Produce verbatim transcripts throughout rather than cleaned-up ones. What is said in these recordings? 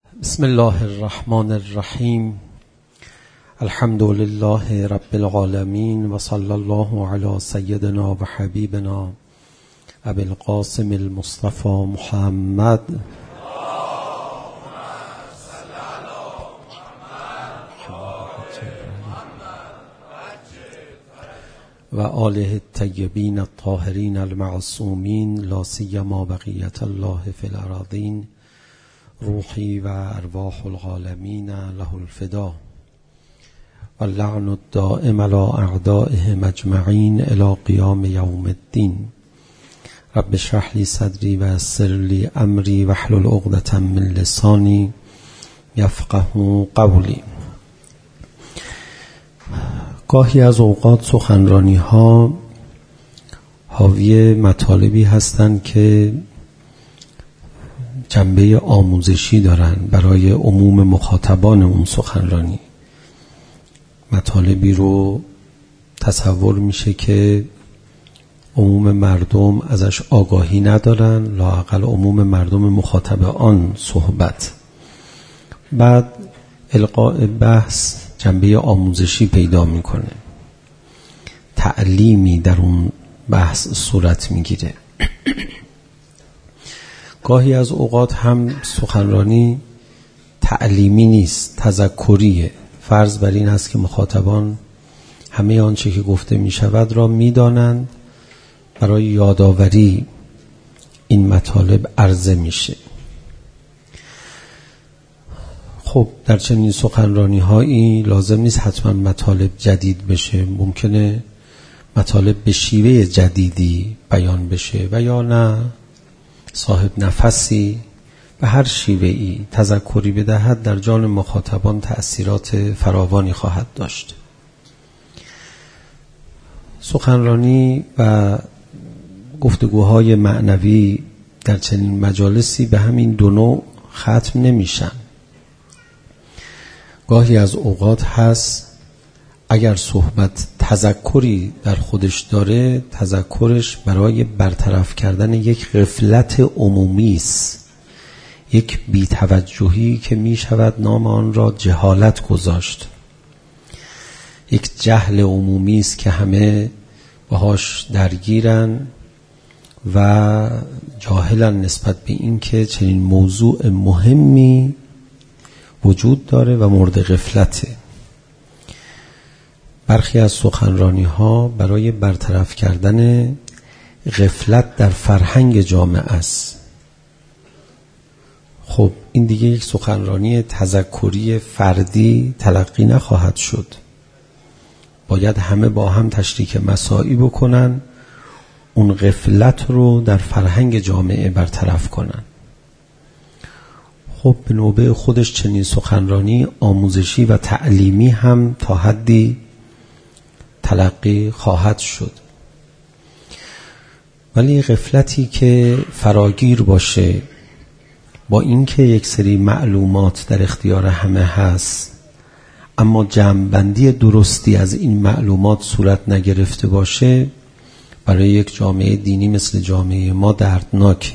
بسم الله الرحمن الرحیم. الحمد لله رب العالمین و صلی الله علی سیدنا و حبیبنا ابی القاسم المصطفى محمد و آله الطیبین الطاهرین المعصومین لا سیما بقیة الله فی الارضین روحی و ارواح العالمین له الفدا و اللعن الدائم علی اعدائهم اجمعین الی قیام یوم الدین. رب اشرح لی صدری و یسر لی امری واحلل عقدة من لسانی یفقهوا قولی. گاهی از اوقات سخنرانی ها حاوی مطالبی هستند که جنبه آموزشی دارن برای عموم مخاطبان اون سخنرانی. مطالبی رو تصور میشه که عموم مردم ازش آگاهی ندارن، لااقل عموم مردم مخاطب آن صحبت. بعد القاء بحث جنبه آموزشی پیدا میکنه، تعلیمی در اون بحث صورت میگیره. گاهی از اوقات هم سخنرانی تعلیمی نیست، تذکریه. فرض بر این است که مخاطبان همه آنچه که گفته می شود را می دانند، برای یادآوری این مطالب عرضه میشه. خب در چنین سخنرانی هایی لازم نیست حتما مطالب جدید بشه، ممکنه مطالب به شیوه جدیدی بیان بشه و یا نه صاحب نفسی به هر شیوه‌ای تذکری بدهد در جان مخاطبان تأثیرات فراوانی خواهد داشت. سخنرانی و گفتگوهای معنوی در چنین مجالسی به همین دو نوع ختم نمیشن. گاهی از اوقات هست اگر صحبت تذکری در خودش داره، تذکرش برای برطرف کردن یک غفلت عمومی است، یک بی‌توجهی که می شود نام آن را جهالت گذاشت. یک جهل عمومی است که همه باهاش درگیرن و جاهلن نسبت به این که چنین موضوع مهمی وجود داره و مورد غفلته. برخی از سخنرانی ها برای برطرف کردن غفلت در فرهنگ جامعه است. خب این دیگه یک سخنرانی تذکری فردی تلقی نخواهد شد، باید همه با هم تشریک مساعی بکنن، اون غفلت رو در فرهنگ جامعه برطرف کنن. خب به نوبه خودش چنین سخنرانی آموزشی و تعلیمی هم تا حدی تلقی خواهد شد، ولی غفلتی که فراگیر باشه با اینکه یک سری معلومات در اختیار همه هست اما جمع‌بندی درستی از این معلومات صورت نگرفته باشه، برای یک جامعه دینی مثل جامعه ما دردناکه.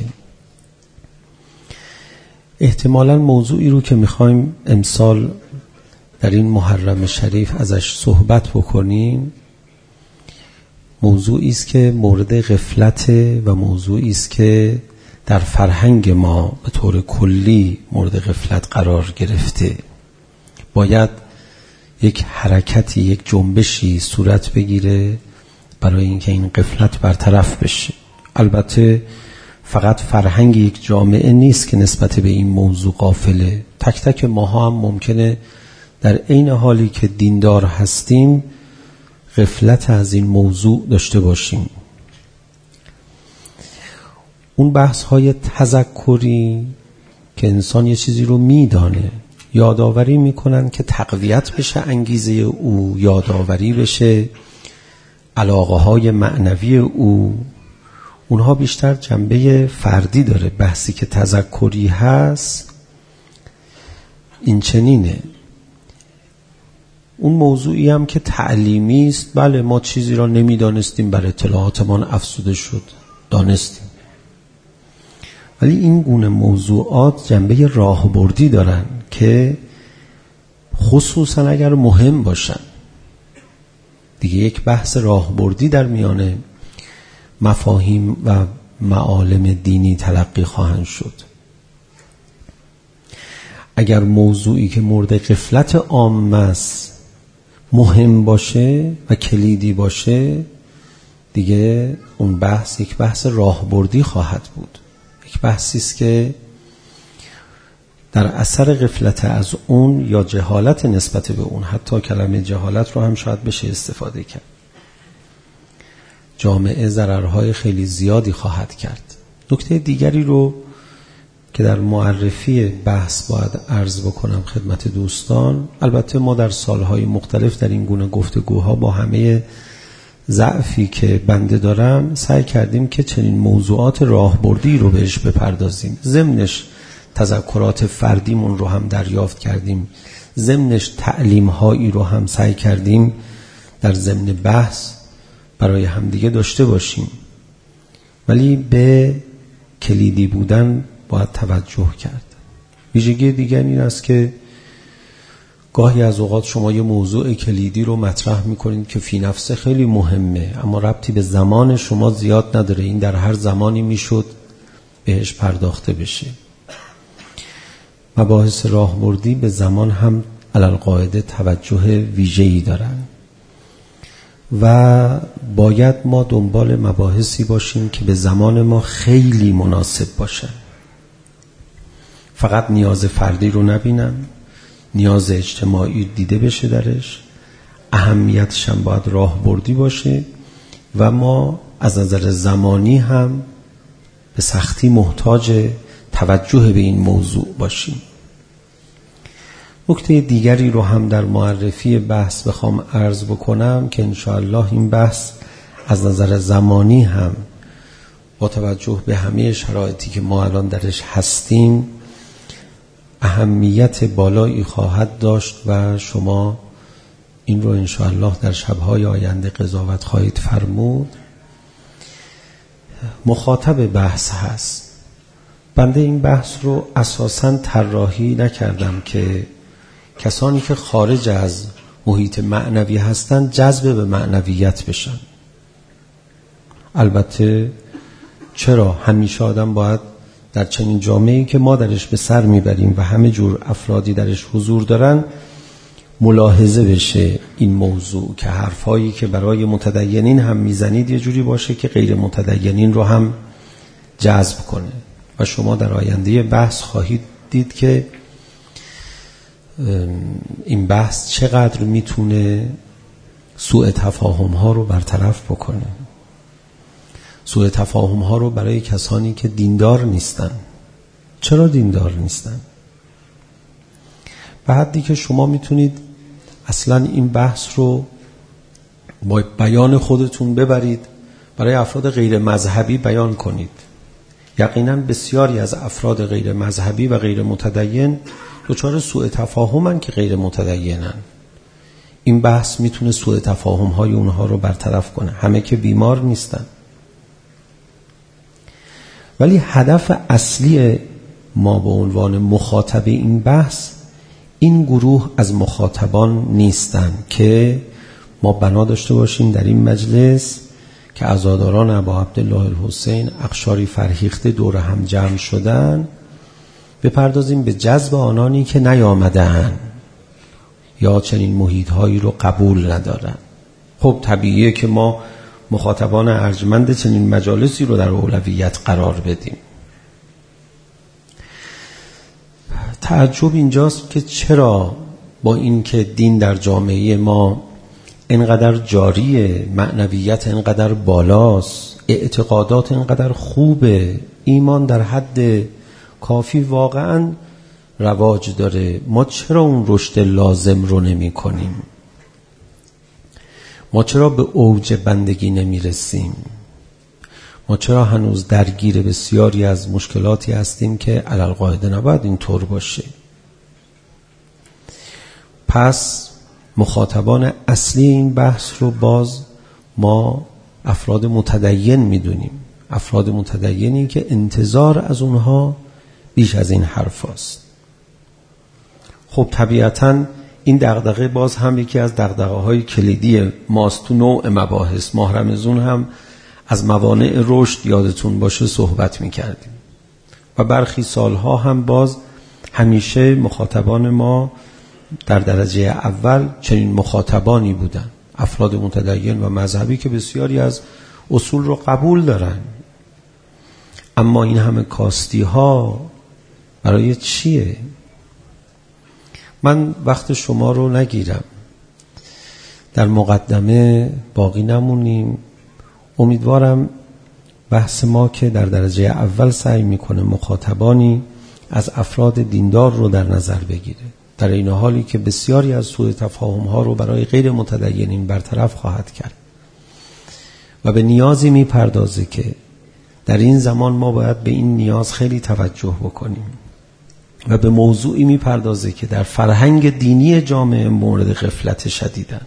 احتمالاً موضوعی رو که میخوایم امسال در این محرم شریف ازش صحبت بکنیم موضوعی است که مورد غفلت و موضوعی است که در فرهنگ ما به طور کلی مورد غفلت قرار گرفته. باید یک حرکتی، یک جنبشی صورت بگیره برای اینکه این غفلت برطرف بشه. البته فقط فرهنگ یک جامعه نیست که نسبت به این موضوع غافله، تک تک ماها هم ممکنه در عین حالی که دیندار هستیم غفلت از این موضوع داشته باشیم. اون بحث های تذکری که انسان یه چیزی رو میدانه یادآوری میکنن که تقویت بشه انگیزه او، یادآوری بشه علاقه های معنوی او، اونها بیشتر جنبه فردی داره. بحثی که تذکری هست این چنینه. اون موضوعی هم که تعلیمی است، بله ما چیزی را نمیدانستیم، بر اطلاعاتمان افزوده شد، دانستیم، ولی این گونه موضوعات جنبه راهبردی دارن که خصوصا اگر مهم باشن دیگه یک بحث راهبردی در میان مفاهیم و معالم دینی تلقی خواهند شد. اگر موضوعی که مورد غفلت عامه است مهم باشه و کلیدی باشه دیگه اون بحث یک بحث راهبردی خواهد بود، یک بحثی است که در اثر غفلت از اون یا جهالت نسبت به اون، حتی کلمه جهالت رو هم شاید بشه استفاده کرد، جامعه ضررهای خیلی زیادی خواهد کرد. نکته دیگری رو که در معرفی بحث باید عرض بکنم خدمت دوستان، البته ما در سالهای مختلف در این گونه گفتگوها با همه ضعفی که بنده دارم سعی کردیم که چنین موضوعات راهبردی رو بهش بپردازیم، ضمنش تذکرات فردیمون رو هم دریافت کردیم، ضمنش تعلیم هایی رو هم سعی کردیم در ضمن بحث برای همدیگه داشته باشیم، ولی به کلیدی بودن باید توجه کرد. ویژگی دیگر این است که گاهی از اوقات شما یه موضوع کلیدی رو مطرح میکنید که فی نفسه خیلی مهمه اما ربطی به زمان شما زیاد نداره، این در هر زمانی میشد بهش پرداخته بشه. مباحث راهبردی به زمان هم علالقاعده توجه ویژه‌ای دارن و باید ما دنبال مباحثی باشیم که به زمان ما خیلی مناسب باشن، فقط نیاز فردی رو نبینن، نیاز اجتماعی دیده بشه درش، اهمیتش هم باید راهبردی باشه و ما از نظر زمانی هم به سختی محتاج توجه به این موضوع باشیم. نکته دیگری رو هم در معرفی بحث بخوام عرض بکنم که انشاءالله این بحث از نظر زمانی هم با توجه به همه شرایطی که ما الان درش هستیم اهمیت بالایی خواهد داشت و شما این رو انشاءالله در شبهای آینده قضاوت خواهید فرمود. مخاطب بحث هست. بنده این بحث رو اساساً طراحی نکردم که کسانی که خارج از محیط معنوی هستن جذب به معنویت بشن. البته چرا همیشه آدم باید در چنین جامعه‌ای که ما درش به سر میبریم و همه جور افرادی درش حضور دارن ملاحظه بشه این موضوع که حرفایی که برای متدینین هم میزنید یه جوری باشه که غیر متدینین رو هم جذب کنه و شما در آینده بحث خواهید دید که این بحث چقدر میتونه سوء تفاهم ها رو برطرف بکنه، سوء تفاهم ها رو برای کسانی که دیندار نیستن. چرا دیندار نیستن؟ به حدی که شما میتونید اصلا این بحث رو با بیان خودتون ببرید برای افراد غیر مذهبی بیان کنید. یقینا بسیاری از افراد غیر مذهبی و غیر متدین دچار سوء تفاهمن که غیر متدینن. این بحث میتونه سوء تفاهم های اونها رو برطرف کنه. همه که بیمار نیستن، ولی هدف اصلی ما به عنوان مخاطب این بحث این گروه از مخاطبان نیستن که ما بنا داشته باشیم در این مجلس که عزاداران ابا عبدالله الحسین اقشاری فرهیخته دور هم جمع شدن بپردازیم به جذب آنانی که نیامدن یا چنین محیط هایی رو قبول ندارن. خب طبیعیه که ما مخاطبان ارجمند چنین مجالسی رو در اولویت قرار بدیم. تعجب اینجاست که چرا با این که دین در جامعه ما اینقدر جاریه، معنویت اینقدر بالاست، اعتقادات اینقدر خوبه، ایمان در حد کافی واقعا رواج داره، ما چرا اون رشد لازم رو نمی کنیم؟ ما چرا به اوج بندگی نمی رسیم؟ ما چرا هنوز درگیر بسیاری از مشکلاتی هستیم که علالقاعده نباید اینطور باشه؟ پس مخاطبان اصلی این بحث رو باز ما افراد متدین میدونیم. افراد متدینی که انتظار از اونها بیش از این حرف هست. خب طبیعتاً این دغدغه باز هم یکی از دغدغه‌های کلیدی ماست. تو نوع مباحث ماه رمضان هم از موانع رشد یادتون باشه صحبت می‌کردیم و برخی سالها هم باز همیشه مخاطبان ما در درجه اول چنین مخاطبانی بودن، افراد متدین و مذهبی که بسیاری از اصول رو قبول دارن. اما این همه کاستی ها برای چیه؟ من وقت شما رو نگیرم، در مقدمه باقی نمونیم. امیدوارم بحث ما که در درجه اول سعی میکنه مخاطبانی از افراد دیندار رو در نظر بگیره، در این حالی که بسیاری از سوء تفاهم ها رو برای غیر متدینین برطرف خواهد کرد و به نیازی میپردازه که در این زمان ما باید به این نیاز خیلی توجه بکنیم و به موضوعی میپردازه که در فرهنگ دینی جامعه مورد غفلت شدیدن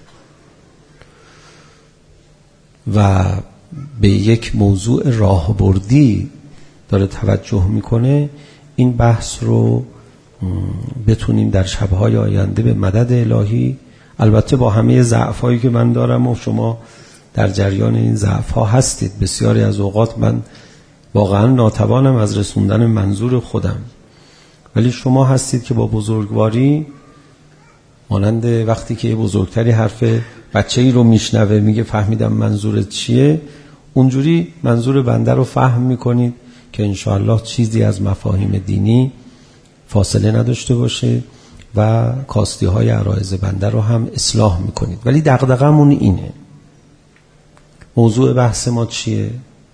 و به یک موضوع راهبردی داره توجه میکنه. این بحث رو بتونیم در شبهای آینده به مدد الهی، البته با همه ضعف‌هایی که من دارم و شما در جریان این ضعف‌ها هستید، بسیاری از اوقات من واقعا ناتوانم از رسوندن منظور خودم، ولی شما هستید که با بزرگواری، مانند وقتی که یه بزرگتری حرف بچه‌ای رو میشنوه میگه فهمیدم منظورت چیه، اونجوری منظور بنده رو فهم میکنید که انشاءالله چیزی از مفاهیم دینی فاصله نداشته باشه و کاستی های عرایض بنده رو هم اصلاح میکنید. ولی دغدغه‌مون اینه. موضوع بحث ما چیه؟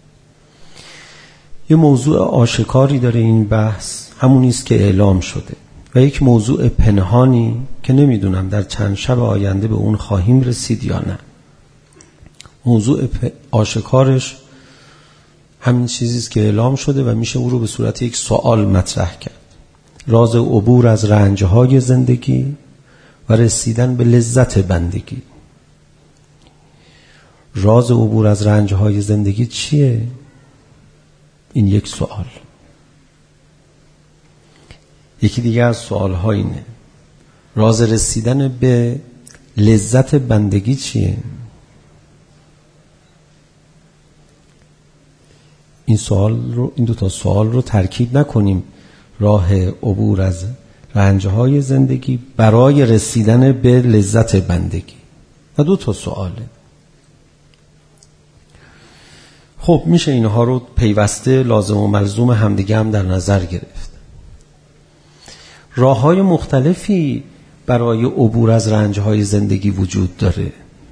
یه موضوع آشکاری داره این بحث، همونی است که اعلام شده، و یک موضوع پنهانی که نمیدونم در چند شب آینده به اون خواهیم رسید یا نه. موضوع آشکارش همین چیزی است که اعلام شده و میشه او رو به صورت یک سوال مطرح کرد. راز عبور از رنج‌های زندگی و رسیدن به لذت بندگی. راز عبور از رنج‌های زندگی چیه؟ این یک سوال. یکی دیگه از سوال‌ها اینه: راز رسیدن به لذت بندگی چیه؟ این سوال رو، این دو تا سوال رو ترکیب نکنیم. راه عبور از رنج‌های زندگی برای رسیدن به لذت بندگی و دو تا سواله. خب میشه اینها رو پیوسته لازم و ملزوم همدیگه هم در نظر گرفت. راه‌های مختلفی برای عبور از رنج‌های زندگی وجود داره،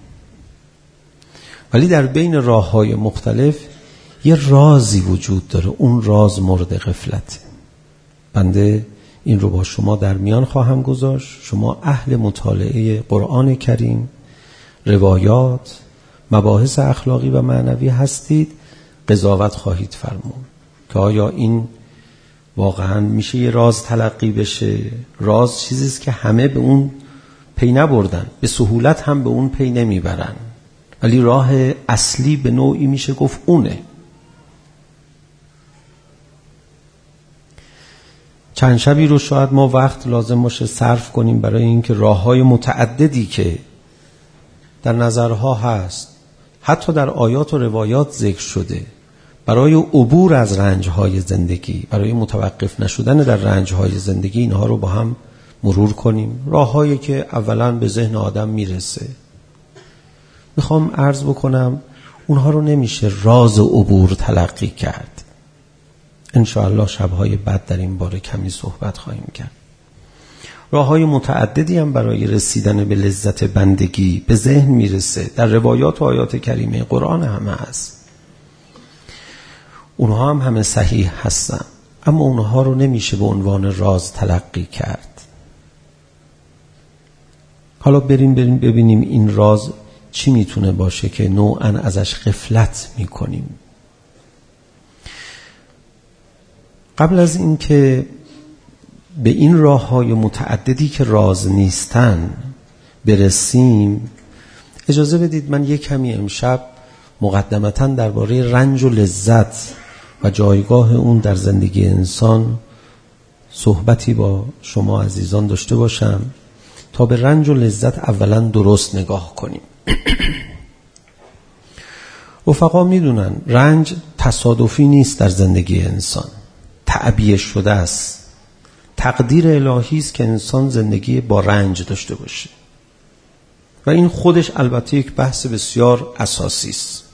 ولی در بین راه‌های مختلف یه رازی وجود داره. اون راز مورد غفلته. بنده این رو با شما در میان خواهم گذاشت. شما اهل مطالعه قرآن کریم، روایات، مباحث اخلاقی و معنوی هستید، قضاوت خواهید فرمود که آیا این واقعا میشه یه راز تلقی بشه. راز چیزیست که همه به اون پی نبردن، به سهولت هم به اون پی نمیبرن، ولی راه اصلی به نوعی میشه گفت اونه. چند شبی رو شاید ما وقت لازم باشه صرف کنیم برای اینکه راه‌های متعددی که در نظرها هست، حتی در آیات و روایات ذکر شده، برای عبور از رنج‌های زندگی، برای متوقف نشدن در رنج‌های زندگی، اینها رو با هم مرور کنیم. راه‌هایی که اولاً به ذهن آدم میرسه. میخوام عرض بکنم اونها رو نمیشه راز عبور تلقی کرد. انشاءالله شب‌های بعد در این باره کمی صحبت خواهیم کرد. راه‌های متعددی هم برای رسیدن به لذت بندگی به ذهن میرسه، در روایات و آیات کریمه قرآن همه هست. اونها هم همه صحیح هستن، اما اونها رو نمیشه به عنوان راز تلقی کرد. حالا بریم بریم ببینیم این راز چی میتونه باشه که نوعاً ازش غفلت میکنیم. قبل از این که به این راه‌های متعددی که راز نیستن برسیم، اجازه بدید من یک کمی امشب مقدمتاً درباره رنج و لذت و جایگاه اون در زندگی انسان صحبتی با شما عزیزان داشته باشم تا به رنج و لذت اولاً درست نگاه کنیم. رفقا میدونن رنج تصادفی نیست در زندگی انسان، تعبیه شده است. تقدیر الهی است که انسان زندگی با رنج داشته باشه و این خودش البته یک بحث بسیار اساسی است.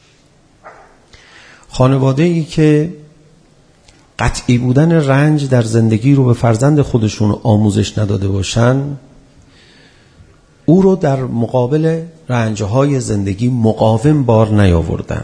خانواده ای که قطعی بودن رنج در زندگی رو به فرزند خودشون آموزش نداده باشن، او رو در مقابل رنجهای زندگی مقاوم بار نیاوردن.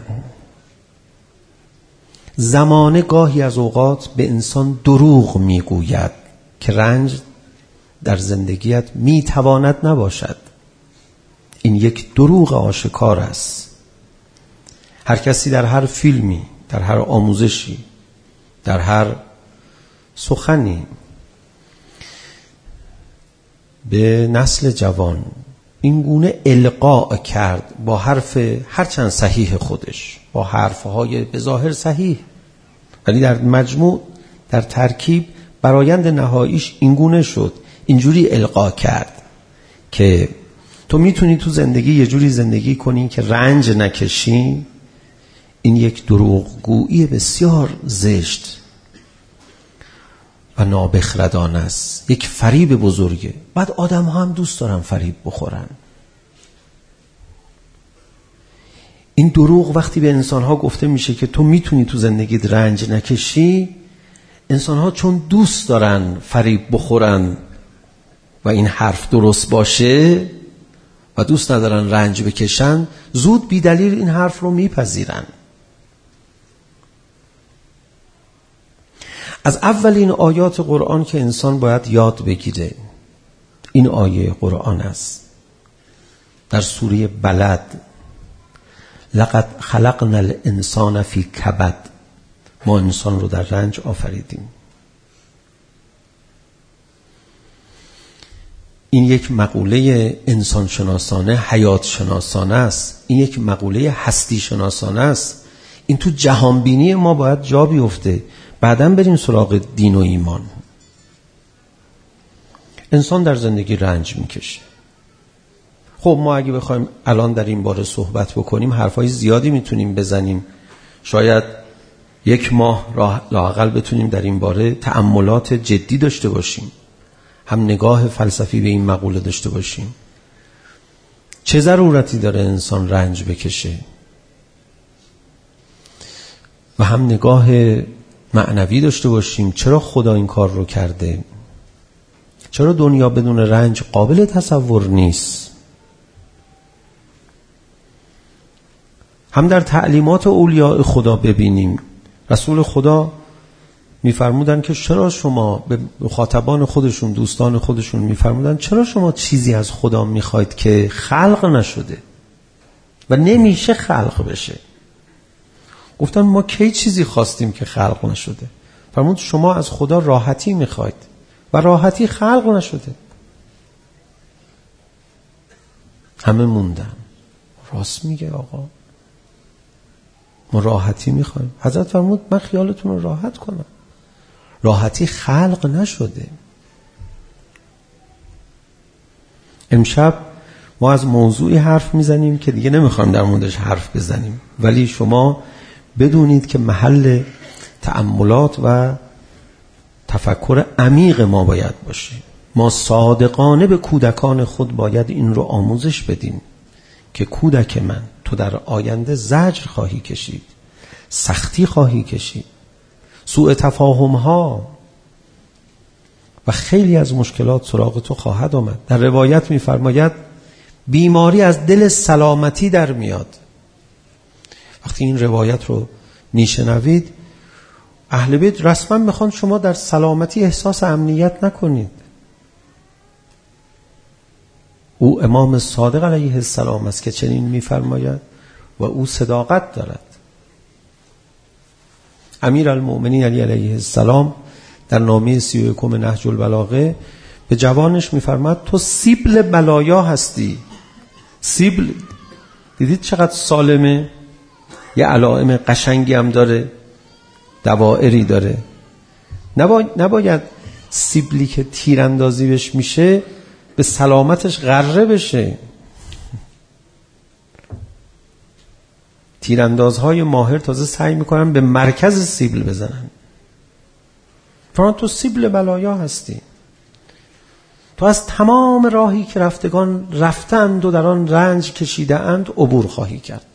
زمانه گاهی از اوقات به انسان دروغ میگوید که رنج در زندگیت میتواند نباشد. این یک دروغ آشکار است. هر کسی در هر فیلمی، در هر آموزشی، در هر سخنی به نسل جوان این گونه القاء کرد با حرف هرچند صحیح خودش، با حرفهای به ظاهر صحیح، ولی در مجموع در ترکیب برآیند نهاییش این گونه شد، اینجوری القا کرد که تو میتونی تو زندگی یه جوری زندگی کنی که رنج نکشی. این یک دروغگویی بسیار زشت و نابخردانه است، یک فریب بزرگه. بعد آدم ها هم دوست دارن فریب بخورن. این دروغ وقتی به انسان ها گفته میشه که تو میتونی تو زندگیت رنج نکشی، انسان ها چون دوست دارن فریب بخورن و این حرف درست باشه و دوست ندارن رنج بکشن، زود بی دلیل این حرف رو میپذیرن. از اولین آیات قرآن که انسان باید یاد بگیره این آیه قرآن است در سوره بلد: لقد خلقنا الانسان فی کبد. ما انسان رو در رنج آفریدیم. این یک مقوله انسان شناسانه، حیات شناسانه است. این یک مقوله هستی شناسانه است. این تو جهانبینی ما باید جا بیفته. بعداً بریم سراغ دین و ایمان. انسان در زندگی رنج میکشه. خب ما اگه بخوایم الان در این باره صحبت بکنیم حرفای زیادی میتونیم بزنیم. شاید یک ماه لااقل بتونیم در این باره تأملات جدی داشته باشیم، هم نگاه فلسفی به این مقوله داشته باشیم. چه ضرورتی داره انسان رنج بکشه؟ و هم نگاه معنوی داشته باشیم. چرا خدا این کار رو کرده؟ چرا دنیا بدون رنج قابل تصور نیست؟ هم در تعلیمات اولیاء خدا ببینیم. رسول خدا میفرمودن که چرا شما، به مخاطبان خودشون، دوستان خودشون میفرمودن چرا شما چیزی از خدا میخواید که خلق نشده و نمیشه خلق بشه؟ گفتن ما کی چیزی خواستیم که خلق نشده؟ فرمود شما از خدا راحتی میخواید و راحتی خلق نشده. همه موندن. راست میگه آقا، ما راحتی میخوایم. حضرت فرمود من خیالتون رو راحت کنم، راحتی خلق نشده. امشب ما از موضوعی حرف میزنیم که دیگه نمیخوایم در موردش حرف بزنیم، ولی شما بدونید که محل تأملات و تفکر عمیق ما باید باشه. ما صادقانه به کودکان خود باید این رو آموزش بدیم که کودک من، تو در آینده زجر خواهی کشید، سختی خواهی کشید، سوء تفاهم ها و خیلی از مشکلات سراغ تو خواهد آمد. در روایت می‌فرماید بیماری از دل سلامتی در میاد. وقتی این روایت رو میشنوید، اهل بیت رسما میخوان شما در سلامتی احساس امنیت نکنید. او امام صادق علیه السلام است که چنین میفرماید و او صداقت دارد. امیر المؤمنین علی علیه السلام در نامه سی و یکم نهج البلاغه به جوانش میفرماید تو سیبل بلایا هستی. سیبل دیدید چقدر سالمه؟ یه علائم قشنگی هم داره، دوائری داره. نباید, نباید سیبلی که تیراندازی بهش میشه به سلامتش غره بشه. تیراندازهای ماهر تازه سعی میکنن به مرکز سیبل بزنن. فران تو سیبل بلایا هستی. تو از تمام راهی که رفتگان رفتند و در آن رنج کشیده اند عبور خواهی کرد.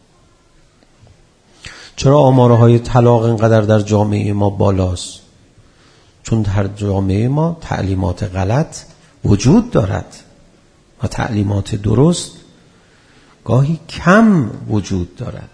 چرا آماره های طلاق اینقدر در جامعه ما بالاست؟ چون در جامعه ما تعلیمات غلط وجود دارد و تعلیمات درست گاهی کم وجود دارد.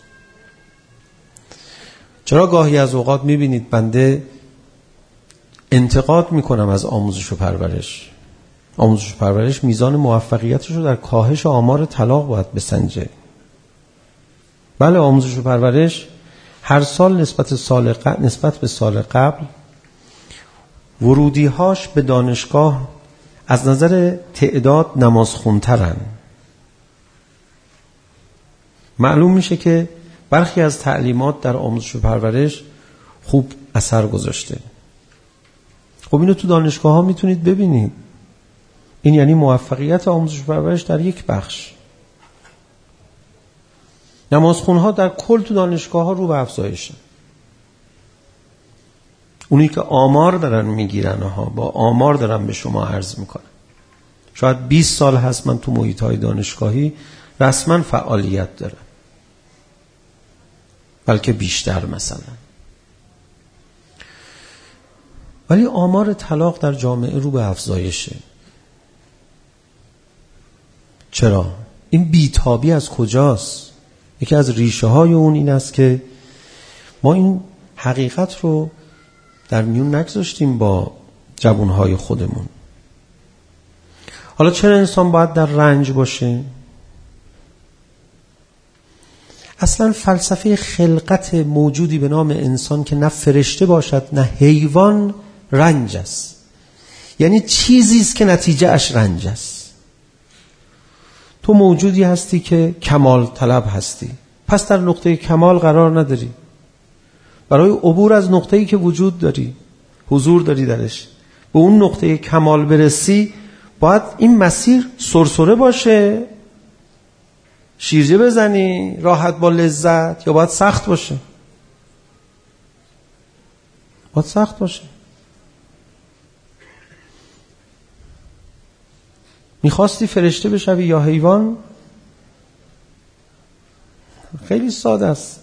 چرا گاهی از اوقات میبینید بنده انتقاد میکنم از آموزش و پرورش. آموزش و پرورش میزان موفقیتش رو در کاهش آمار طلاق باید بسنجه. بله، آموزش و پرورش هر سال نسبت سال قبل نسبت به سال قبل ورودی‌هاش به دانشگاه از نظر تعداد نمازخوان‌ترن. معلوم میشه که برخی از تعلیمات در آموزش و پرورش خوب اثر گذاشته. خب اینو تو دانشگاه ها میتونید ببینید. این یعنی موفقیت آموزش و پرورش در یک بخش. نمازخوان‌ها در کل تو دانشگاه ها رو به افزایشه. اونی که آمار دارن میگیرن ها، با آمار دارن به شما عرض میکنن. شاید بیست سال هست من تو محیط های دانشگاهی رسما فعالیت دارم، بلکه بیشتر مثلا. ولی آمار طلاق در جامعه رو به افزایشه. چرا؟ این بیتابی از کجاست؟ یکی از ریشه های اون این است که ما این حقیقت رو در میون نگذاشتیم با جوانهای خودمون. حالا چرا انسان باید در رنج باشه؟ اصلا فلسفه خلقت موجودی به نام انسان که نه فرشته باشد نه حیوان رنج است. یعنی چیزی است که نتیجه اش رنج است. تو موجودی هستی که کمال طلب هستی، پس در نقطه کمال قرار نداری. برای عبور از نقطه‌ای که وجود داری، حضور داری درش، به اون نقطه کمال برسی، باید این مسیر سرسره باشه، شیرجه بزنی راحت با لذت، یا باید سخت باشه؟ باید سخت باشه. میخواستی فرشته بشوی یا حیوان؟ خیلی ساده است.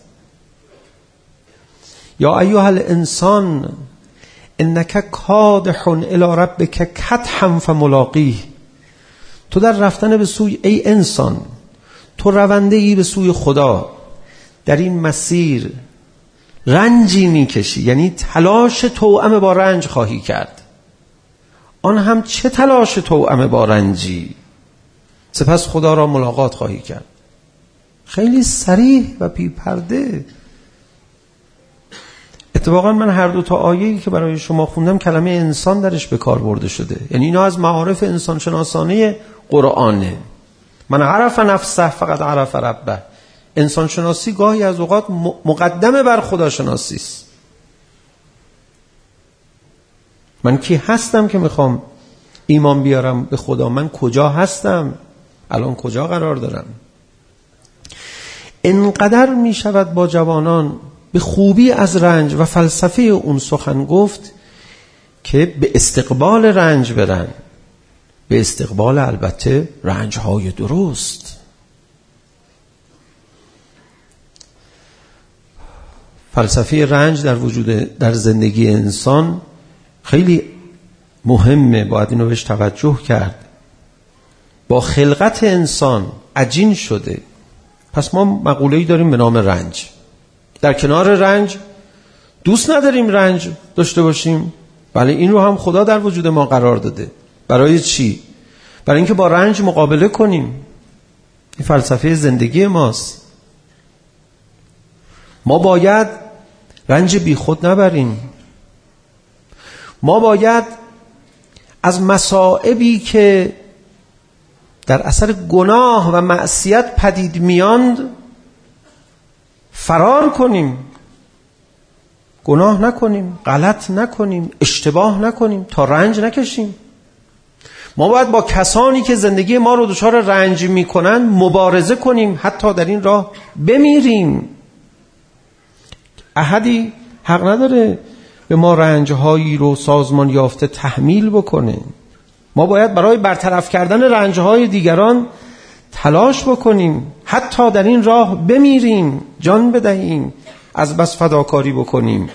یا ایها الانسان انک کادح الی ربک کدحا فملاقیه. تو در رفتن به سوی، ای انسان، تو رونده ای به سوی خدا، در این مسیر رنجی میکشی، یعنی تلاش توأم با رنج خواهی کرد. آن هم چه تلاش توأم با رنجی؟ سپس خدا را ملاقات خواهی کرد. خیلی صریح و بی پرده. اتفاقا من هر دو تا آیه‌ای که برای شما خوندم کلمه انسان درش به کار برده شده. یعنی اینا از معارف انسان شناسانه قرآنه. من عرف نفسه فقط عرف ربه. انسان شناسی گاهی از اوقات مقدمه بر خدا شناسی است. من کی هستم که میخوام ایمان بیارم به خدا؟ من کجا هستم؟ الان کجا قرار دارم؟ انقدر میشود با جوانان به خوبی از رنج و فلسفه اون سخن گفت که به استقبال رنج برن، به استقبال البته رنج‌های درست. فلسفه رنج در وجود در زندگی انسان خیلی مهمه، باید اینو بهش توجه کرد. با خلقت انسان عجین شده. پس ما مقوله‌ای داریم به نام رنج. در کنار رنج دوست نداریم رنج داشته باشیم. بله، این رو هم خدا در وجود ما قرار داده. برای چی؟ برای اینکه با رنج مقابله کنیم. این فلسفه زندگی ماست. ما باید رنج بی خود نبریم. ما باید از مصائبی که در اثر گناه و معصیت پدید میاند فرار کنیم، گناه نکنیم، غلط نکنیم، اشتباه نکنیم، تا رنج نکشیم. ما باید با کسانی که زندگی ما رو دچار رنج میکنن مبارزه کنیم، حتی در این راه بمیریم. احدی حق نداره به ما رنجهایی رو سازمان یافته تحمیل بکنه. ما باید برای برطرف کردن رنجهای دیگران تلاش بکنیم، حتی در این راه بمیریم، جان بدهیم، از بس فداکاری بکنیم.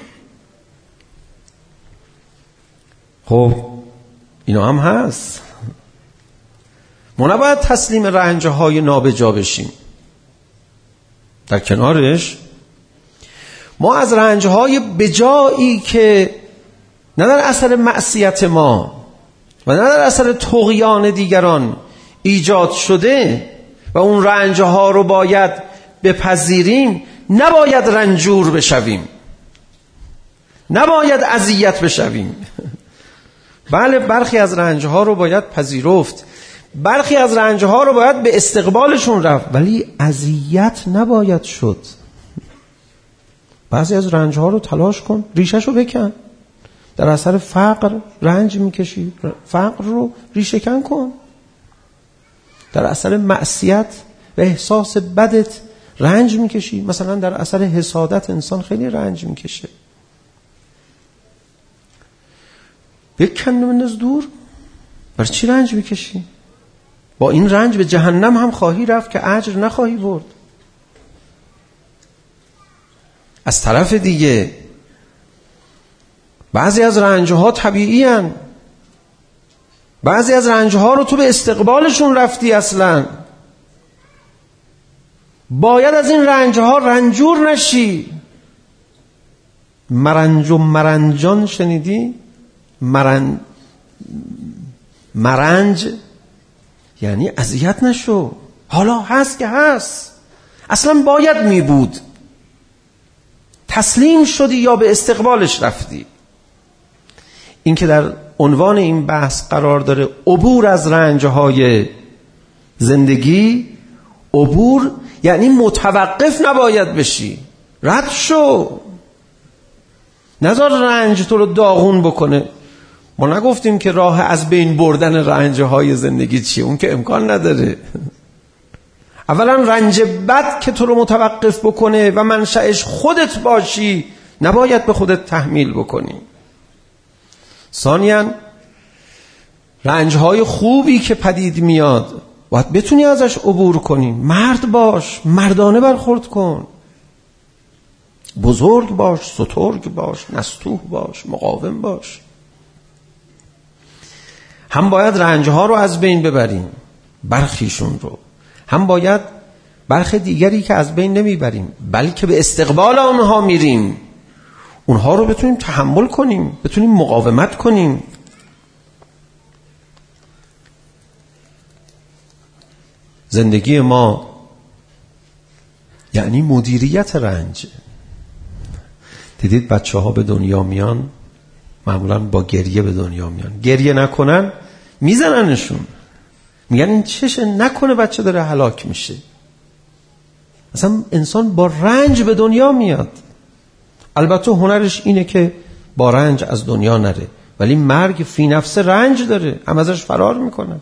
خب اینا هم هست. ما نباید تسلیم رنجهای نابجا بشیم. در کنارش ما از رنجهای بجایی که نه در اثر معصیت ما و نه در اثر طغیان دیگران ایجاد شده و اون رنجها رو باید بپذیریم، نباید رنجور بشویم، نباید اذیت بشویم. بله برخی از رنجها رو باید پذیرفت، برخی از رنجها رو باید به استقبالشون رفت، ولی اذیت نباید شد. بعضی از رنجها رو تلاش کن، ریشه‌شو بکن. در اثر فقر رنج میکشی، فقر رو ریشه کن کن. در اثر معصیت و احساس بدت رنج میکشی، مثلا در اثر حسادت انسان خیلی رنج میکشه. بکن بنداز دور. برای چی رنج میکشی؟ با این رنج به جهنم هم خواهی رفت که اجر نخواهی برد. از طرف دیگه بعضی از رنجها طبیعی هن. بعضی از رنجها رو تو به استقبالشون رفتی. اصلا باید از این رنجها رنجور نشی. مرنج و مرنجان شنیدی؟ مرن... مرنج یعنی اذیت نشو. حالا هست که هست، اصلا باید می بود. تسلیم شدی یا به استقبالش رفتی؟ این که در عنوان این بحث قرار داره عبور از رنجهای زندگی. عبور یعنی متوقف نباید بشی، رد شو، نذار رنج تو رو داغون بکنه. ما نگفتیم که راه از بین بردن رنجهای زندگی چیه، اون که امکان نداره. اولا رنج بد که تو رو متوقف بکنه و منشأش خودت باشی نباید به خودت تحمیل بکنی. ثانیاً رنجهای خوبی که پدید میاد باید بتونی ازش عبور کنی. مرد باش، مردانه برخورد کن، بزرگ باش، سترگ باش، نستوه باش، مقاوم باش. هم باید رنجها رو از بین ببریم، برخیشون رو، هم باید برخ دیگری که از بین نمیبریم بلکه به استقبال اونها میریم، اونها رو بتونیم تحمل کنیم، بتونیم مقاومت کنیم. زندگی ما یعنی مدیریت رنج. دیدید بچه ها به دنیا میان معمولا با گریه به دنیا میان، گریه نکنن میزننشون، میگن این چشه، نکنه بچه داره هلاک میشه. اصلا انسان با رنج به دنیا میاد. البته هنرش اینه که با رنج از دنیا نره، ولی مرگ فی نفس رنج داره، هم ازش فرار میکنن.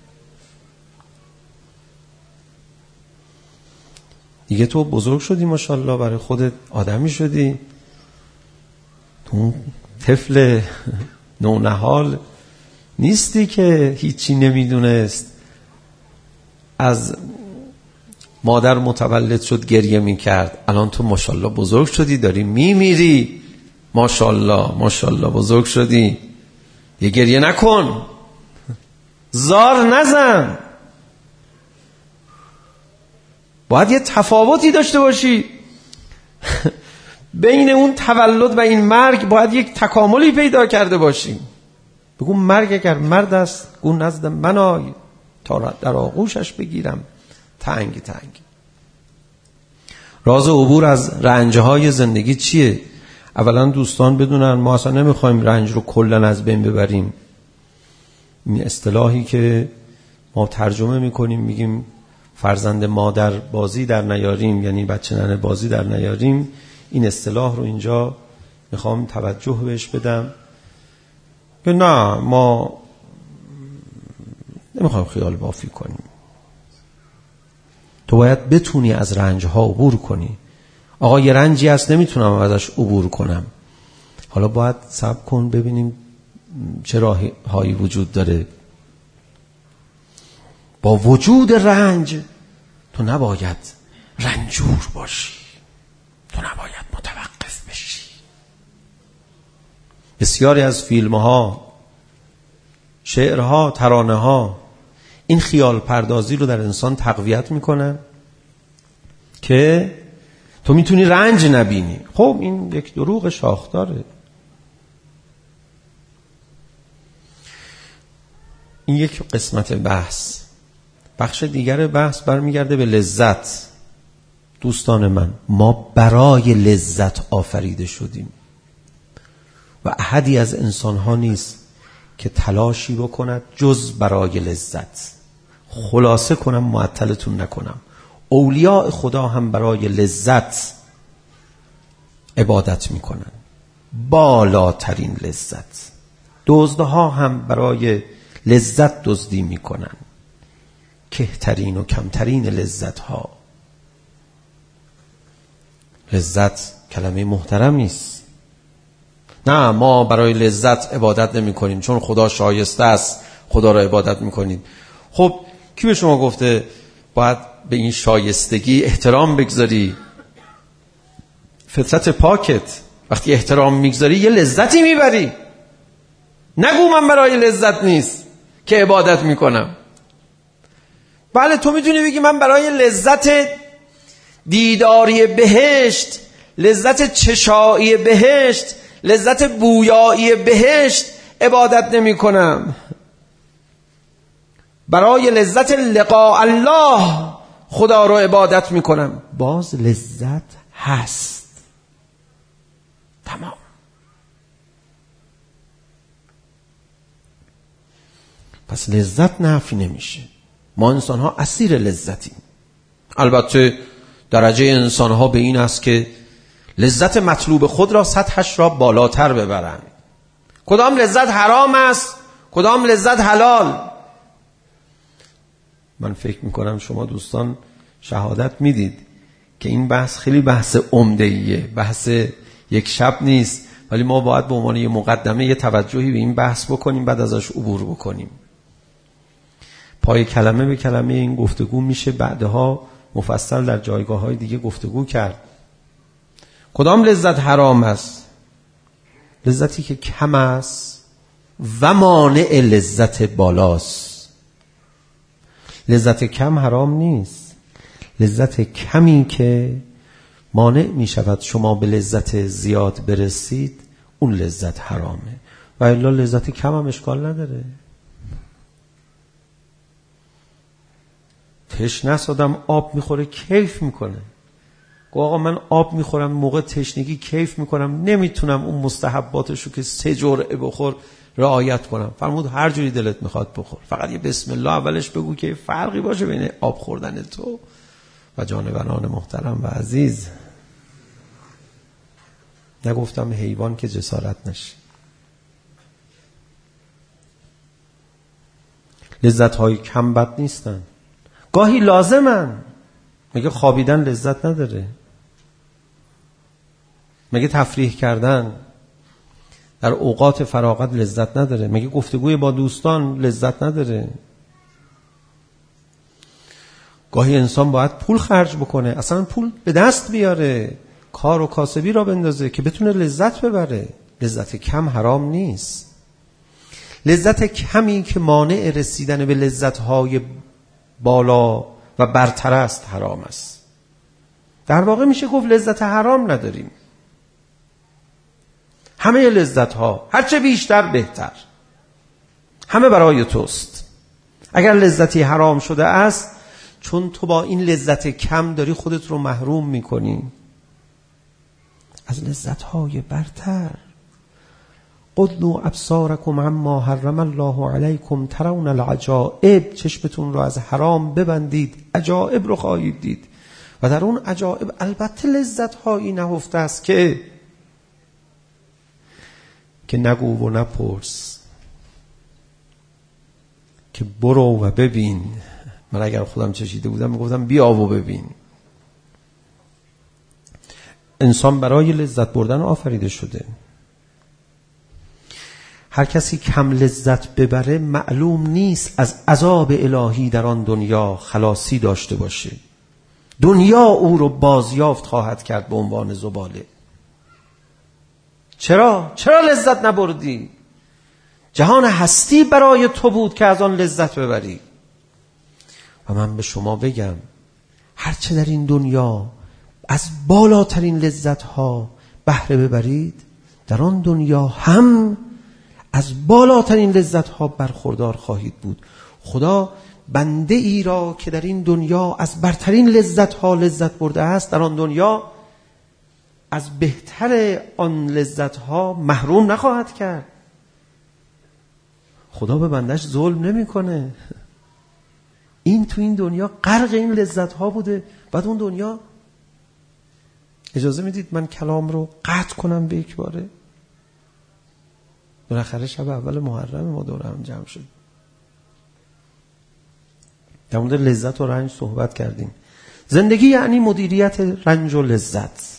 دیگه تو بزرگ شدی ماشاءالله، برای خودت آدمی شدی، تو طفل نونهال نیستی که هیچی نمیدونست، از مادر متولد شد گریه میکرد. الان تو ماشاءالله بزرگ شدی، داری میمیری، ماشاءالله ماشاءالله بزرگ شدی. یه گریه نکن، زار نزن. باید یه تفاوتی داشته باشی بین اون تولد و این مرگ، باید یک تکاملی پیدا کرده باشی. بگو مرگ اگر مرد است گو نزد من آی، تا در آغوشش بگیرم تنگ تنگ. راز عبور از رنجهای زندگی چیه؟ اولا دوستان بدونن ما اصلا نمیخوایم رنج رو کلن از بین ببریم. این اصطلاحی که ما ترجمه میکنیم میگیم فرزند مادر بازی در نیاریم، یعنی بچه ننه بازی در نیاریم، این اصطلاح رو اینجا میخوام توجه بهش بدم که نه، ما نمیخوایم خیال بافی کنیم. تو باید بتونی از رنجها عبور کنی. آقا یه رنجی هست نمیتونم ازش عبور کنم، حالا باید صبر کن ببینیم چه راههایی وجود داره. با وجود رنج تو نباید رنجور باشی، تو نباید متوقف بشی. بسیاری از فیلمها، شعرها، ترانه‌ها این خیال پردازی رو در انسان تقویت میکنن که تو میتونی رنج نبینی. خب این یک دروغ شاخداره. این یک قسمت بحث. بخش دیگر بحث برمیگرده به لذت. دوستان من، ما برای لذت آفریده شدیم و احدی از انسان‌ها نیست که تلاشی بکند جز برای لذت. خلاصه کنم، معطلتون نکنم، اولیاء خدا هم برای لذت عبادت میکنن، بالاترین لذت. دزدها هم برای لذت دزدی میکنن، کهترین و کمترین لذت ها. لذت کلمه محترمی است. نه، ما برای لذت عبادت نمی کنیم چون خدا شایسته است خدا را عبادت می کنید. خب کی به شما گفته باید به این شایستگی احترام بگذاری؟ فطرت پاکت وقتی احترام میگذاری یه لذتی میبری. نگو من برای لذت نیست که عبادت میکنم. بله تو میتونی بگی من برای لذت دیداری بهشت، لذت چشایی بهشت، لذت بویایی بهشت عبادت نمی کنم، برای لذت لقاء الله خدا رو عبادت می کنم. باز لذت هست. تمام. پس لذت نفی نمیشه. ما انسان ها اسیر لذتیم. البته درجه انسان ها به این است که لذت مطلوب خود را سطحش را بالاتر ببرند. کدام لذت حرام است، کدام لذت حلال. من فکر میکنم شما دوستان شهادت میدید که این بحث خیلی بحث عمده‌ایه، بحث یک شب نیست، ولی ما باید به عنوان یه مقدمه یه توجهی به این بحث بکنیم، بعد ازش عبور بکنیم. پای کلمه به کلمه این گفتگو میشه بعدها مفصل در جایگاه‌های دیگه گفتگو کرد. کدام لذت حرام است؟ لذتی که کم است و مانع لذت بالاست. لذت کم حرام نیست، لذت کمی که مانع می شود شما به لذت زیاد برسید اون لذت حرامه. و الا لذت کم هم اشکال نداره. تشنه آدم آب میخوره کیف میکنه. آقا من آب میخورم موقع تشنگی کیف میکنم، نمیتونم اون مستحباتشو که سه جرعه بخور رعایت کنم. فرمود هر جوری دلت میخواد بخور، فقط یه بسم الله اولش بگو که فرقی باشه بین آب خوردن تو و جانوران محترم و عزیز. نگفتم حیوان که جسارت نشه. لذت های کم بد نیستن، گاهی لازمن. مگه خوابیدن لذت نداره؟ مگه تفریح کردن در اوقات فراغت لذت نداره؟ مگه گفتگوی با دوستان لذت نداره؟ گاهی انسان باید پول خرج بکنه، اصلا پول به دست بیاره، کار و کاسبی را بندازه که بتونه لذت ببره. لذت کم حرام نیست. لذت کمی که مانع رسیدن به لذت‌های بالا و برتر است حرام است. در واقع میشه گفت لذت حرام نداریم. همه لذت ها هرچه بیشتر بهتر، همه برای توست. اگر لذتی حرام شده است، چون تو با این لذت کم داری خودت رو محروم میکنی از لذت های برتر. قدلوا ابصارکم عما حرم الله علیکم ترون العجائب. چشمتون رو از حرام ببندید، عجایب رو خواهید دید و در اون عجایب البته لذت هایی نهفته است که که نگو و نپرس، که برو و ببین. من اگر خودم چشیده بودم میگفتم بیا و ببین. انسان برای لذت بردن آفریده شده. هر کسی کم لذت ببره معلوم نیست از عذاب الهی در آن دنیا خلاصی داشته باشه. دنیا او رو بازیافت خواهد کرد به عنوان زباله. چرا؟ چرا لذت نبردی؟ جهان هستی برای تو بود که از آن لذت ببری. و من به شما بگم هرچه در این دنیا از بالاترین لذت ها بهره ببرید، در آن دنیا هم از بالاترین لذت ها برخوردار خواهید بود. خدا بنده ای را که در این دنیا از برترین لذت ها لذت برده است، در آن دنیا از بهتر آن لذت ها محروم نخواهد کرد. خدا به بندش ظلم نمی کنه. این تو این دنیا غرق این لذت ها بوده، بعد اون دنیا. اجازه میدید من کلام رو قطع کنم به یک باره؟ بالاخره شب اول محرم ما دور هم جمع شد، در مورد لذت و رنج صحبت کردیم. زندگی یعنی مدیریت رنج و لذت.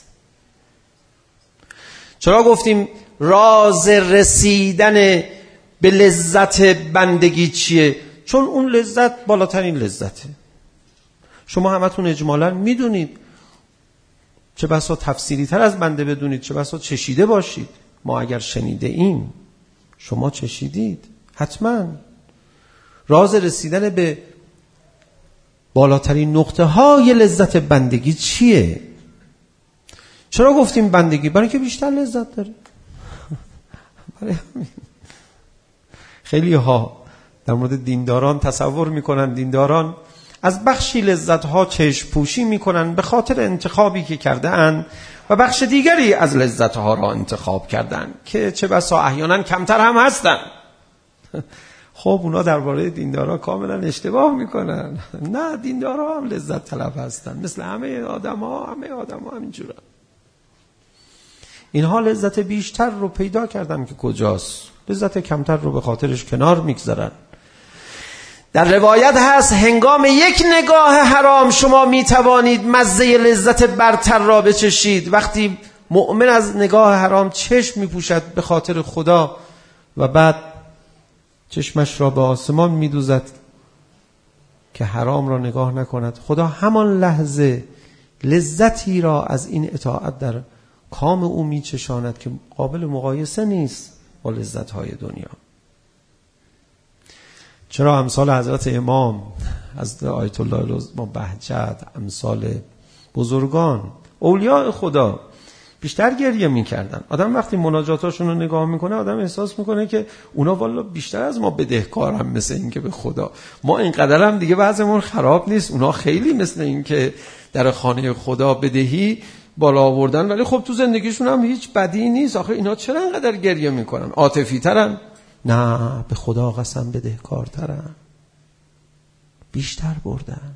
چرا گفتیم راز رسیدن به لذت بندگی چیه؟ چون اون لذت بالاترین لذته. شما همتون اجمالاً میدونید، چه بسا تفسیری تر از بنده بدونید، چه بسا چشیده باشید. ما اگر شنیده ایم، شما چشیدید حتما. راز رسیدن به بالاترین نقطه های لذت بندگی چیه؟ چرا گفتیم بندگی؟ برای که بیشتر لذت داره. برای همین خیلی ها در مورد دینداران تصور میکنن دینداران از بخشی لذت ها چشم پوشی میکنن به خاطر انتخابی که کرده اند و بخش دیگری از لذت ها را انتخاب کردن که چه بسا احیانا کمتر هم هستن. خب اونا درباره دیندارا کاملا اشتباه میکنن. نه، دیندارا هم لذت طلب هستن، مثل همه آدم ها. همه آدم ها همینجورن. اینها لذت بیشتر رو پیدا کردن که کجاست، لذت کمتر رو به خاطرش کنار میگذارن. در روایت هست هنگام یک نگاه حرام شما میتوانید مزه لذت برتر را بچشید. وقتی مؤمن از نگاه حرام چشم میپوشد به خاطر خدا و بعد چشمش را به آسمان میدوزد که حرام را نگاه نکند، خدا همان لحظه لذتی را از این اطاعت در کام او میچشاند که قابل مقایسه نیست با لذت‌های دنیا. چرا امثال حضرت امام، حضرت آیت الله العظما بهجت، امثال بزرگان اولیاء خدا بیشتر گریه میکردن؟ آدم وقتی مناجاتاشون رو نگاه میکنه آدم احساس میکنه که اونا والا بیشتر از ما بدهکارن، مثل این که به خدا ما اینقدر هم دیگه بعضمون خراب نیست. اونا خیلی مثل این که در خانه خدا بدهی بالا آوردن، ولی خب تو زندگیشون هم هیچ بدی نیست. آخه اینا چرا اینقدر گریه میکنن؟ عاطفی ترن؟ نه، به خدا قسم بدهکارترن، بیشتر بردن،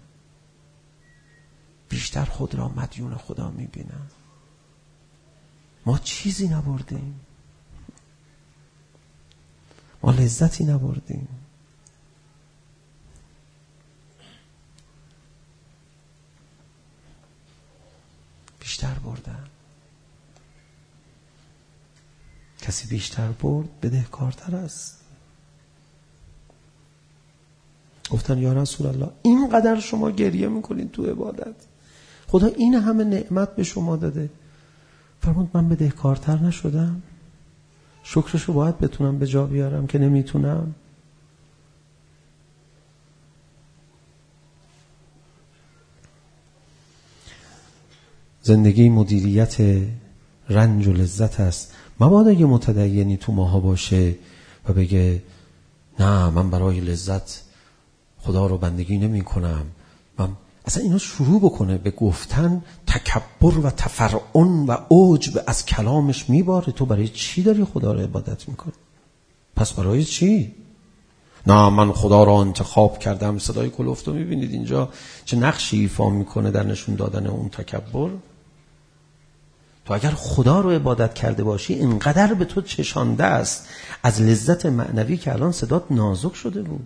بیشتر خود را مدیون خدا میبینن. ما چیزی نبردیم، ما لذتی نبردیم. بیشتر بردن. کسی بیشتر برد بدهکارتر است. گفتن یا رسول الله اینقدر شما گریه میکنید تو عبادت، خدا این همه نعمت به شما داده، فرمود من بدهکارتر نشدم؟ شکرشو باید بتونم به جا بیارم که نمیتونم. زندگی مدیریت رنج و لذت است. مبادا یه متدینی تو ماها باشه و بگه نه من برای لذت خدا رو بندگی نمی کنم. من اصلا اینا شروع بکنه به گفتن تکبر و تفرعن و عجب از کلامش میباره. تو برای چی داری خدا رو عبادت میکنی؟ پس برای چی؟ نه من خدا را انتخاب کردم. صدای کلفت رو میبینید اینجا چه نقشی ایفا میکنه در نشون دادن اون تکبر. تو اگر خدا رو عبادت کرده باشی اینقدر به تو چشانده است از لذت معنوی که الان صدات نازک شده بود.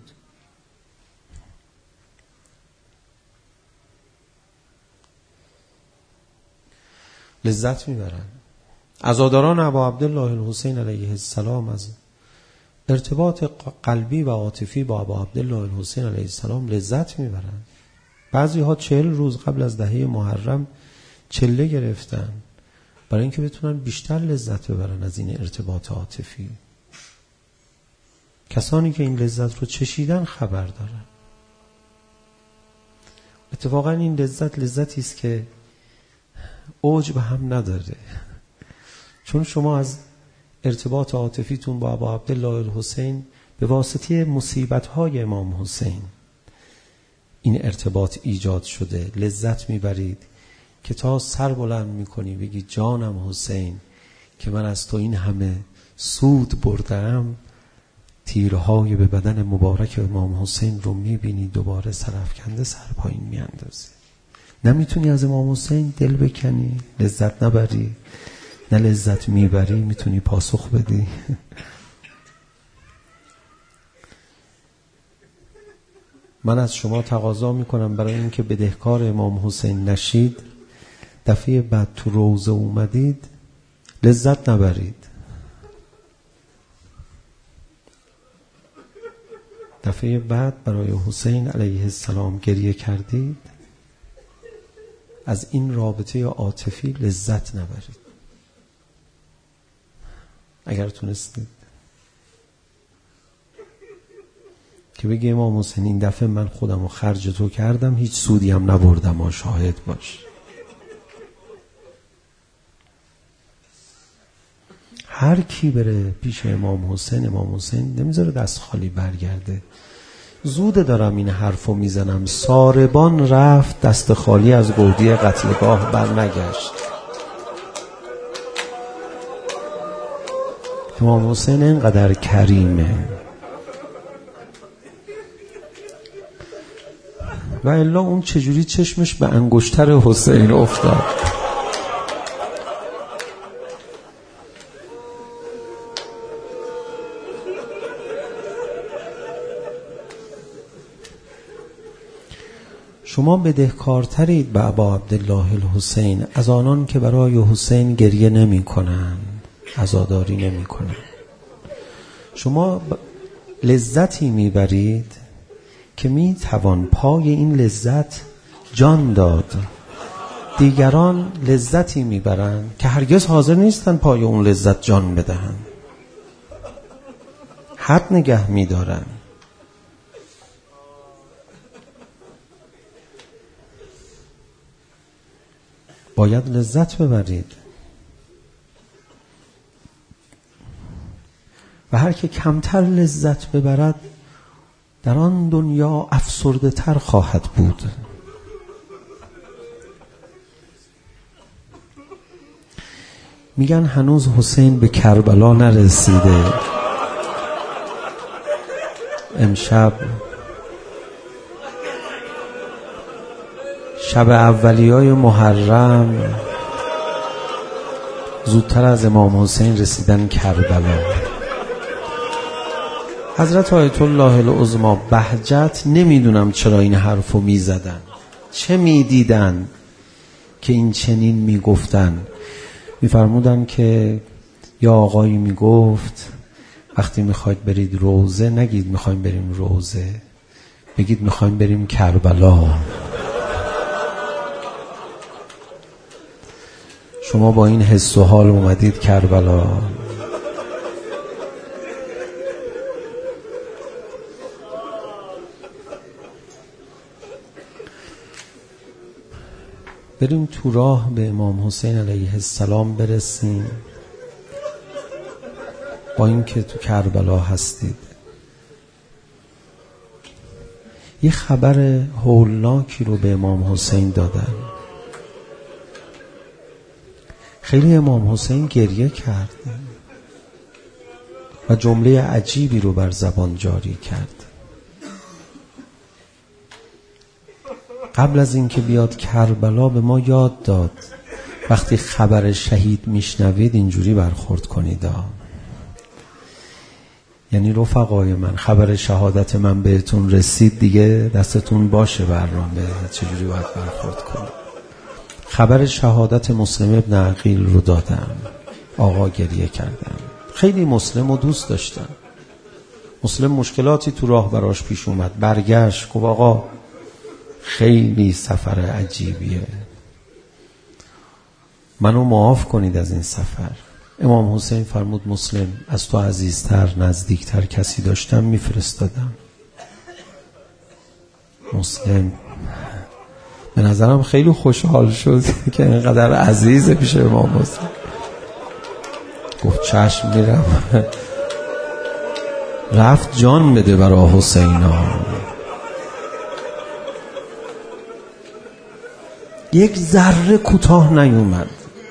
لذت میبرن. عزاداران ابا عبدالله الحسین علیه السلام از ارتباط قلبی و عاطفی با ابا عبدالله الحسین علیه السلام لذت میبرن. بعضی ها چهل روز قبل از دهه محرم چله گرفتن برای اینکه بتونن بیشتر لذت ببرن از این ارتباط عاطفی. کسانی که این لذت رو چشیدن خبر دارن. اتفاقا این لذت لذتی است که اوج به هم نداره، چون شما از ارتباط عاطفیتون با ابا عبدالله الحسین به واسطه مصیبت‌های امام حسین این ارتباط ایجاد شده. لذت میبرید که تا سر بلند میکنی بگی جانم حسین که من از تو این همه سود بردم. تیرهای به بدن مبارک امام حسین رو میبینی دوباره سرافکنده سر پایین میاندازی. نمیتونی از امام حسین دل بکنی، لذت نبری، نه لذت میبری میتونی پاسخ بدی. من از شما تقاضا میکنم برای اینکه بدهکار امام حسین نشید، دفعه بعد تو روزه اومدید لذت نبرید. دفعه بعد برای حسین علیه السلام گریه کردید، از این رابطه عاطفی لذت نبرید. اگر تونستید که بگی امام حسین این دفعه من خودم رو خرج تو کردم، هیچ سودی هم نبردم، و شاهد باش. هر کی بره پیش امام حسین، امام حسین نمیذاره دست خالی برگرده. زوده دارم این حرفو میزنم، ساربان رفت دست خالی از گودی قتلگاه برنگشت. امام حسین اینقدر کریمه و الا اون چجوری چشمش به انگشتر حسین افتاد. شما بدهکارترید به ابا عبدالله الحسین از آنان که برای حسین گریه نمی کنن، عزاداری نمی کنن. شما لذتی میبرید که می توان پای این لذت جان داد. دیگران لذتی میبرن که هرگز حاضر نیستن پای اون لذت جان بدهن، حد نگه میدارن. باید لذت ببرید و هر که کمتر لذت ببرد در آن دنیا افسرده تر خواهد بود. میگن هنوز حسین به کربلا نرسیده. امشب شب اولیای محرم زودتر از امام حسین رسیدن کربلا. حضرت آیت الله العظما بهجت نمیدونم چرا این حرفو میزدن، چه میدیدن که این چنین میگفتن. میفرمودن که یا آقایی میگفت وقتی میخواید برید روزه نگید میخوایم بریم روزه، بگید میخوایم بریم کربلا. شما با این حس و حال اومدید کربلا. بریم تو راه به امام حسین علیه السلام برسیم. با اینکه تو کربلا هستید، یه خبر هولناکی رو به امام حسین دادن. خیلی امام حسین گریه کرد و جمله عجیبی رو بر زبان جاری کرد. قبل از اینکه بیاد کربلا به ما یاد داد وقتی خبر شهید میشنوید اینجوری برخورد کنید. یعنی رفقای من خبر شهادت من بهتون رسید دیگه دستتون باشه برنامه چجوری باید برخورد کنید. خبر شهادت مسلم ابن عقیل رو دادم، آقا گریه کردم. خیلی مسلم رو دوست داشتم. مسلم مشکلاتی تو راه براش پیش اومد، برگشت گفت آقا خیلی سفر عجیبیه، منو معاف کنید از این سفر. امام حسین فرمود مسلم از تو عزیزتر نزدیکتر کسی داشتم میفرستادم. مسلم به نظرم خیلی خوشحال شد که اینقدر عزیزه پیش امام حسین. گفت چشم میرم. رفت جان بده برای حسینا. یک ذره کوتاه نیومد،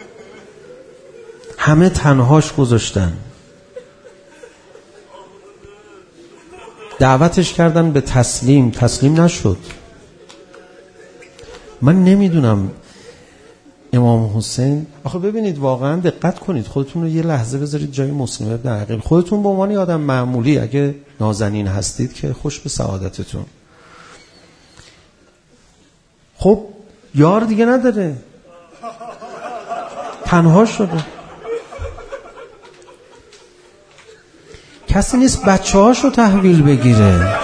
همه تنهاش گذاشتن، دعوتش کردن به تسلیم، تسلیم نشد. من نمیدونم امام حسین، آخه ببینید واقعا دقت کنید، خودتون رو یه لحظه بذارید جای مسلم ابن عقیل. خودتون به عنوان آدم معمولی اگه نازنین هستید که خوش به سعادتتون. خب یار دیگه نداره، تنها شده، کسی نیست بچه هاشو تحویل بگیره.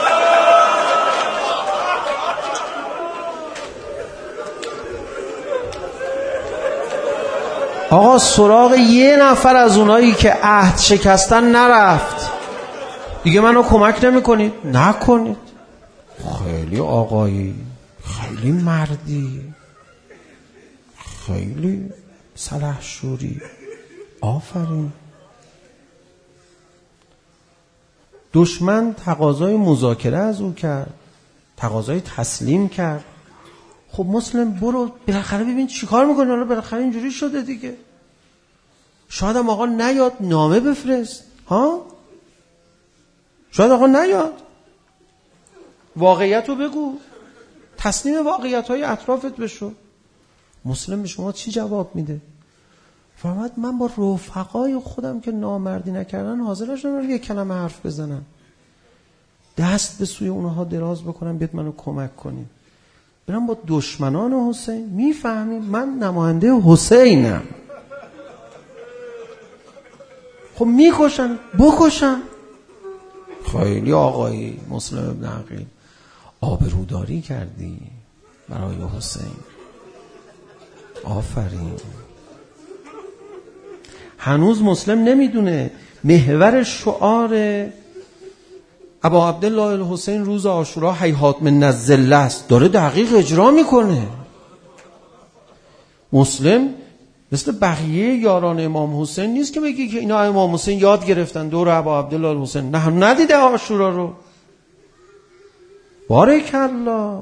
آقا سراغ یه نفر از اونایی که عهد شکستن نرفت. دیگه منو کمک نمی کنید؟ نکنید. خیلی آقایی، خیلی مردی، خیلی سلحشوری، آفرین. دشمن تقاضای مذاکره از او کرد، تقاضای تسلیم کرد. خب مسلم برو بالاخره ببین چی کار میکنی. حالا بالاخره اینجوری شده دیگه، شاید هم آقا نیاد نامه بفرست، ها شاید آقا نیاد، واقعیت رو بگو، تسلیم واقعیت های اطرافت بشو. مسلم به شما چی جواب میده؟ فرمود من با رفقای خودم که نامردی نکردن حاضر شدم یک کلمه حرف بزنم، دست به سوی اونها دراز بکنم بیاد منو کمک کنید. برم با دشمنان حسین، میفهمیم من نماینده حسینم. خب میکشن، بکشن. خیلی آقایی مسلم ابن عقیل، آبروداری کردی برای حسین، آفرین. هنوز مسلم نمیدونه محور شعار ابا عبدالله الحسین روز عاشورا هیهات من الذله است، داره دقیق اجرا میکنه. مسلم مثل بقیه یاران امام حسین نیست که بگی که اینا امام حسین یاد گرفتن دور ابا عبدالله الحسین، نه ندیده عاشورا رو. بارک الله،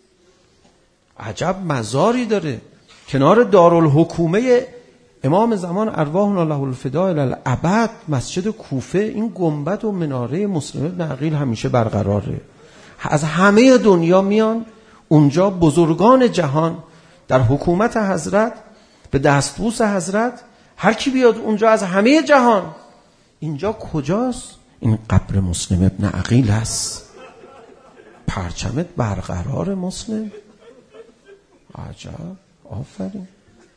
عجب مزاری داره کنار دارالحکومه امام زمان ارواحنا له الفداء الی الابد، مسجد کوفه. این گنبد و مناره مسلم ابن عقیل همیشه برقراره. از همه دنیا میان اونجا، بزرگان جهان در حکومت حضرت به دستبوس حضرت، هر کی بیاد اونجا از همه جهان. اینجا کجاست؟ این قبر مسلم ابن عقیل است. پرچمت برقرار مسلم. عجب، آفرین.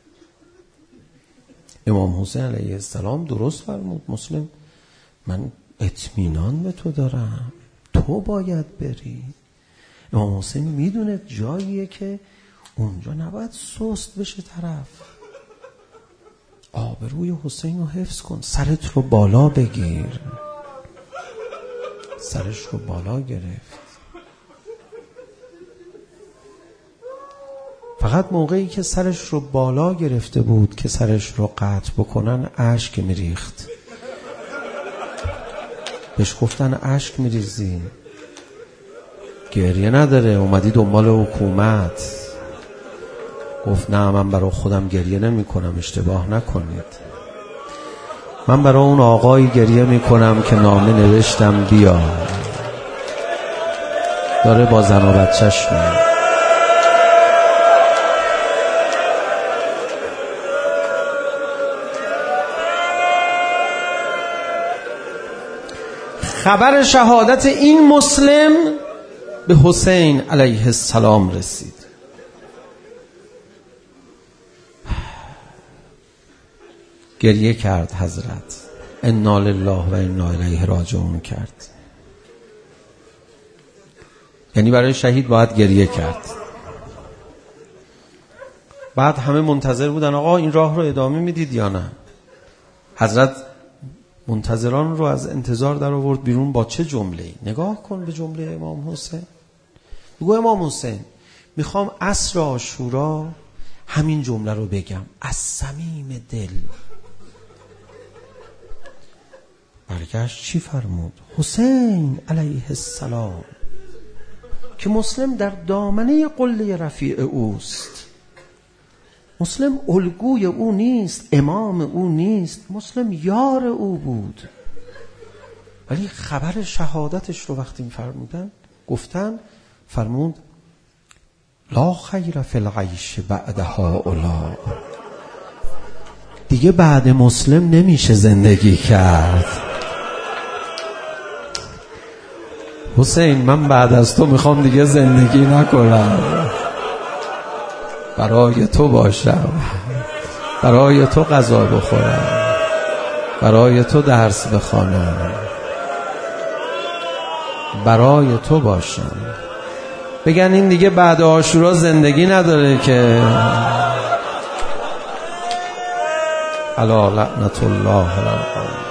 امام حسین علیه السلام درست فرمود مسلم من اطمینان به تو دارم، تو باید بری. امام حسین میدونه جاییه که اونجا نباید سست بشه طرف. آبروی حسین رو حفظ کن، سرت رو بالا بگیر. سرش رو بالا گرفت. فقط موقعی که سرش رو بالا گرفته بود که سرش رو قطع بکنن اشک میریخت. بهش گفتن اشک میریزی، گریه نداره، اومدی دنبال حکومت. گفت نه من برای خودم گریه نمی کنم، اشتباه نکنید. من برای اون آقایی گریه می کنم که نامه نوشتم بیا، داره با زن و بچه‌ش میاد. خبر شهادت این مسلم به حسین علیه السلام رسید. گریه کرد حضرت، انا لله و انا الیه راجعون کرد. یعنی برای شهید باید گریه کرد. بعد همه منتظر بودن آقا این راه رو ادامه میدید یا نه. حضرت منتظران رو از انتظار در آورد بیرون با چه جمله‌ای؟ نگاه کن به جمله امام حسین. بگو امام حسین میخوام عصر عاشورا همین جمله رو بگم از صمیم دل. برگشت چی فرمود؟ حسین علیه السلام که مسلم در دامنه قله رفیع اوست، مسلم الگوی او نیست، امام او نیست، مسلم یار او بود. ولی خبر شهادتش رو وقتی فرمودن گفتن فرمود لا خیر فی العیش بعد هؤلاء، دیگه بعد مسلم نمیشه زندگی کرد. حسین من بعد از تو میخوام دیگه زندگی نکنم، برای تو باشم، برای تو غذا بخورم، برای تو درس بخوانم، برای تو باشم. بگن این دیگه بعد عاشورا زندگی نداره که. الا لعنت الله علی القوم.